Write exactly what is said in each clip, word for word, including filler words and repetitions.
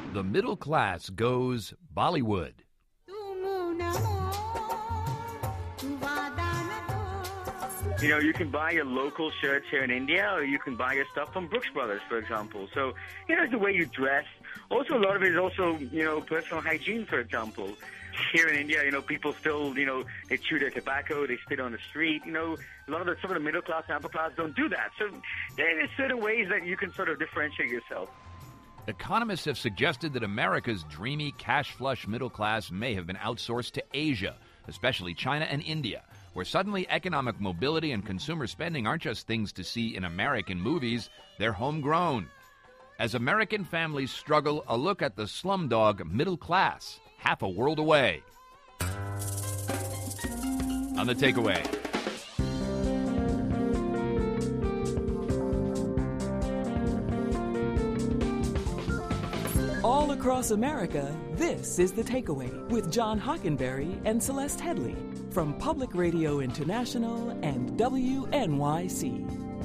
The middle class goes Bollywood. You know, you can buy your local shirts here in India, or you can buy your stuff from Brooks Brothers, for example. So, you know, it's the way you dress. Also, a lot of it is also, you know, personal hygiene, for example. Here in India, you know, people still, you know, they chew their tobacco, they spit on the street. You know, a lot of the, some of the middle class and upper class don't do that. So there is certain ways that you can sort of differentiate yourself. Economists have suggested that America's dreamy, cash-flush middle class may have been outsourced to Asia, especially China and India, where suddenly economic mobility and consumer spending aren't just things to see in American movies, they're homegrown. As American families struggle, a look at the slumdog middle class, half a world away. On The Takeaway. All across America, this is The Takeaway with John Hockenberry and Celeste Headley from Public Radio International and W N Y C.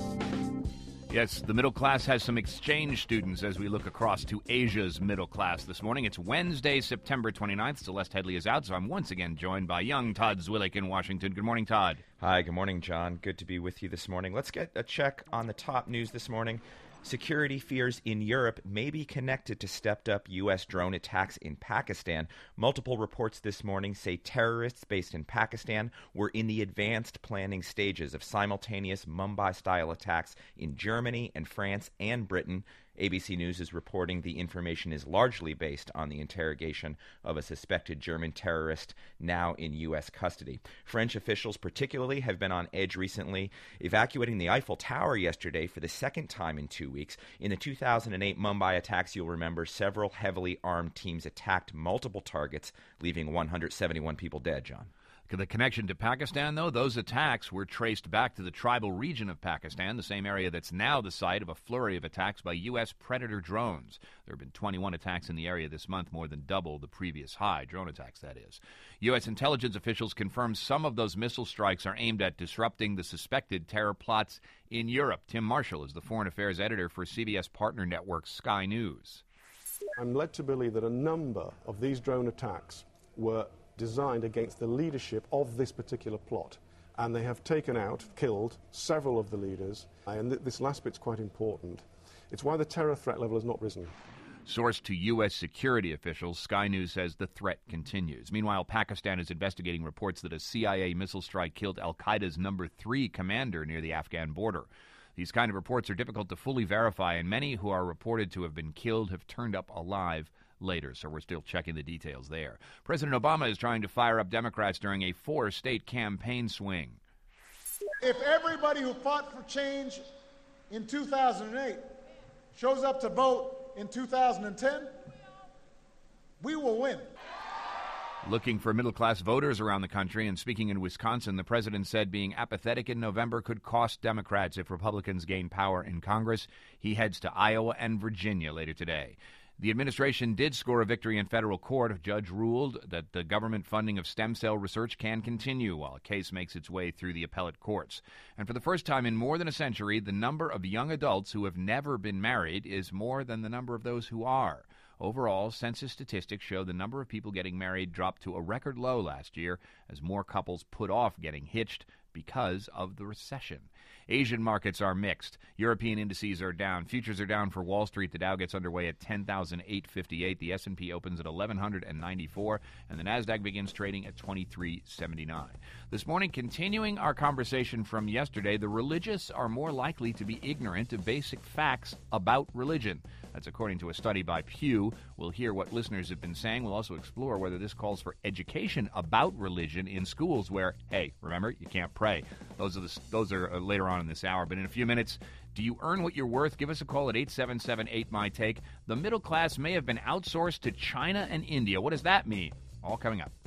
Yes, the middle class has some exchange students as we look across to Asia's middle class this morning. It's Wednesday, September twenty-ninth. Celeste Headley is out, so I'm once again joined by young Todd Zwillich in Washington. Good morning, Todd. Hi, good morning, John. Good to be with you this morning. Let's get a check on the top news this morning. Security fears in Europe may be connected to stepped-up U S drone attacks in Pakistan. Multiple reports this morning say terrorists based in Pakistan were in the advanced planning stages of simultaneous Mumbai-style attacks in Germany and France and Britain. A B C News is reporting the information is largely based on the interrogation of a suspected German terrorist now in U S custody. French officials particularly have been on edge recently, evacuating the Eiffel Tower yesterday for the second time in two weeks. In the two thousand eight Mumbai attacks, you'll remember, several heavily armed teams attacked multiple targets, leaving one hundred seventy-one people dead, John. The connection to Pakistan, though, those attacks were traced back to the tribal region of Pakistan, the same area that's now the site of a flurry of attacks by U S Predator drones. There have been twenty-one attacks in the area this month, more than double the previous high, drone attacks, that is. U S intelligence officials confirm some of those missile strikes are aimed at disrupting the suspected terror plots in Europe. Tim Marshall is the foreign affairs editor for C B S partner network Sky News. I'm led to believe that a number of these drone attacks were designed against the leadership of this particular plot. And they have taken out, killed, several of the leaders. And th- this last bit's quite important. It's why the terror threat level has not risen. Sourced to U S security officials, Sky News says the threat continues. Meanwhile, Pakistan is investigating reports that a C I A missile strike killed al-Qaeda's number three commander near the Afghan border. These kind of reports are difficult to fully verify, and many who are reported to have been killed have turned up alive later, so we're still checking the details there. President Obama is trying to fire up Democrats during a four-state campaign swing. If everybody who fought for change in two thousand eight shows up to vote in two thousand ten, we will win. Looking for middle-class voters around the country, and speaking in Wisconsin, the president said being apathetic in November could cost Democrats if Republicans gain power in Congress. He heads to Iowa and Virginia later today. The administration did score a victory in federal court. A judge ruled that the government funding of stem cell research can continue while a case makes its way through the appellate courts. And for the first time in more than a century, the number of young adults who have never been married is more than the number of those who are. Overall, census statistics show the number of people getting married dropped to a record low last year as more couples put off getting hitched because of the recession. Asian markets are mixed. European indices are down. Futures are down for Wall Street. The Dow gets underway at ten thousand eight hundred fifty-eight. The S and P opens at eleven ninety-four, and the Nasdaq begins trading at twenty-three seventy-nine. This morning, continuing our conversation from yesterday, the religious are more likely to be ignorant of basic facts about religion. That's according to a study by Pew. We'll hear what listeners have been saying. We'll also explore whether this calls for education about religion in schools where, hey, remember, you can't pray. Those are the, those are uh, later on in this hour. But in a few minutes, do you earn what you're worth? Give us a call at eight seven seven eight M Y T A K E. The middle class may have been outsourced to China and India. What does that mean? All coming up.